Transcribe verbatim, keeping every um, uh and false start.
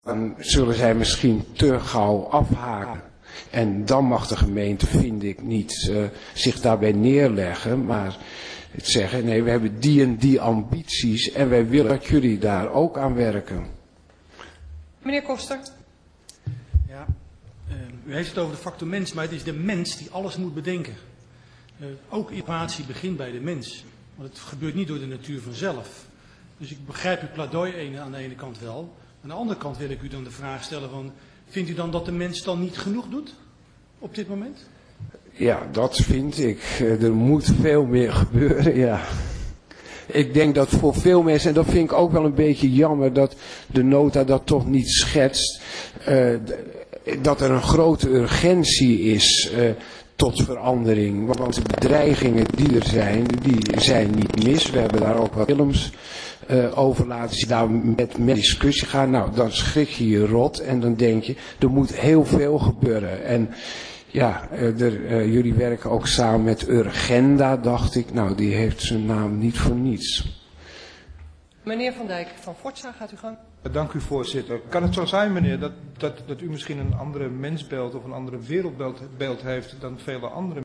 Dan zullen zij misschien te gauw afhaken. En dan mag de gemeente, vind ik, niet uh, zich daarbij neerleggen, maar het zeggen, nee, we hebben die en die ambities en wij willen dat jullie daar ook aan werken. Meneer Koster. Ja, uh, u heeft het over de factor mens, maar het is de mens die alles moet bedenken. Uh, ook innovatie begint bij de mens, want het gebeurt niet door de natuur vanzelf. Dus ik begrijp uw pleidooi aan de ene kant wel. Aan de andere kant wil ik u dan de vraag stellen van, vindt u dan dat de mens dan niet genoeg doet op dit moment? Ja, dat vind ik. Er moet veel meer gebeuren, ja. Ik denk dat voor veel mensen, en dat vind ik ook wel een beetje jammer, dat de nota dat toch niet schetst, uh, dat er een grote urgentie is uh, tot verandering. Want de bedreigingen die er zijn, die zijn niet mis. We hebben daar ook wat films uh, over laten zien. Daar met, met discussie gaan, nou, dan schrik je je rot en dan denk je, er moet heel veel gebeuren. En ja, er, uh, jullie werken ook samen met Urgenda, dacht ik. Nou, die heeft zijn naam niet voor niets. Meneer Van Dijk van Forza, gaat u gang. Dank u, voorzitter. Kan het zo zijn, meneer, dat, dat, dat u misschien een andere mensbeeld of een andere wereldbeeld beeld heeft dan vele andere